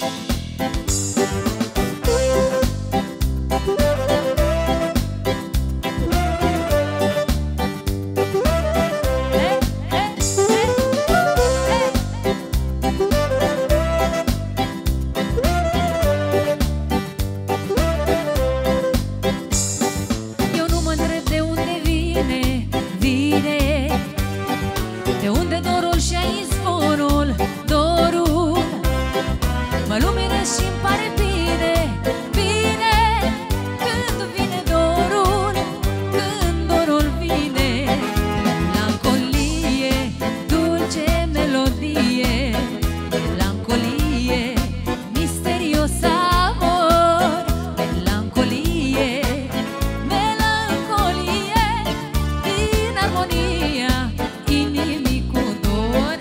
De unde dorul și izvorul, dorul mă lumină și-mi pare bine, bine. Când vine dorul, când dorul vine, melancolie, dulce melodie, melancolie, misterios amor, melancolie, melancolie, din armonia inimii cu dor.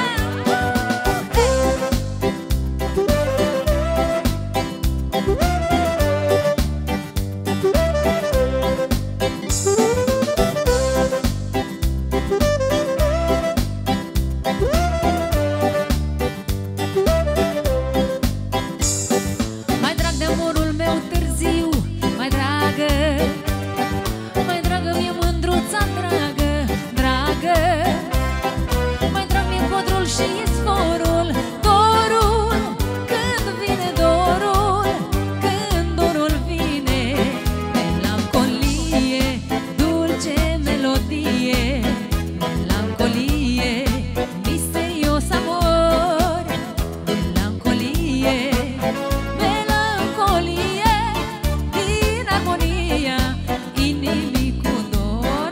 Mai drag de amorul meu târziu, mai dragă, mai dragă mie mândruța dragă, dragă. Mai drag mie codrul și izvorul, dorul, când vine dorul, când dorul vine, melancolie, dulce melodie, melancolie, misterios amor, melancolie, melancolie, din armonia inimii cu dor.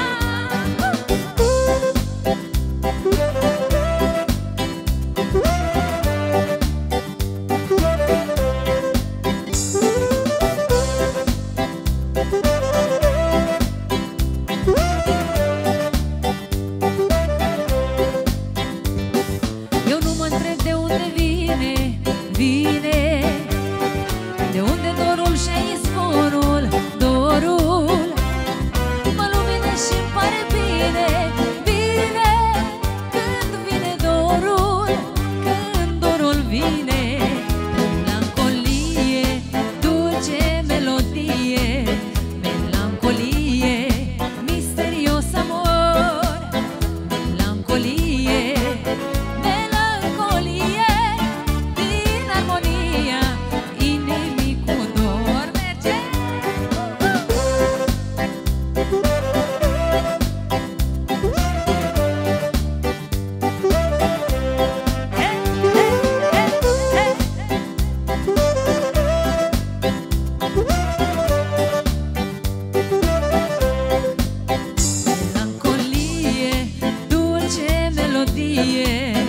Eu nu mă întreb de unde vine, vine, de unde dorul și izvorul, dorul mă lumină și-mi pare bine, bine. Când vine dorul, când dorul vine, melancolie, dulce melodie, melancolie, misterios amor, melancolie, melancolie, din armonia inimii cu dor. Merge! Melancolie, dulce melodie,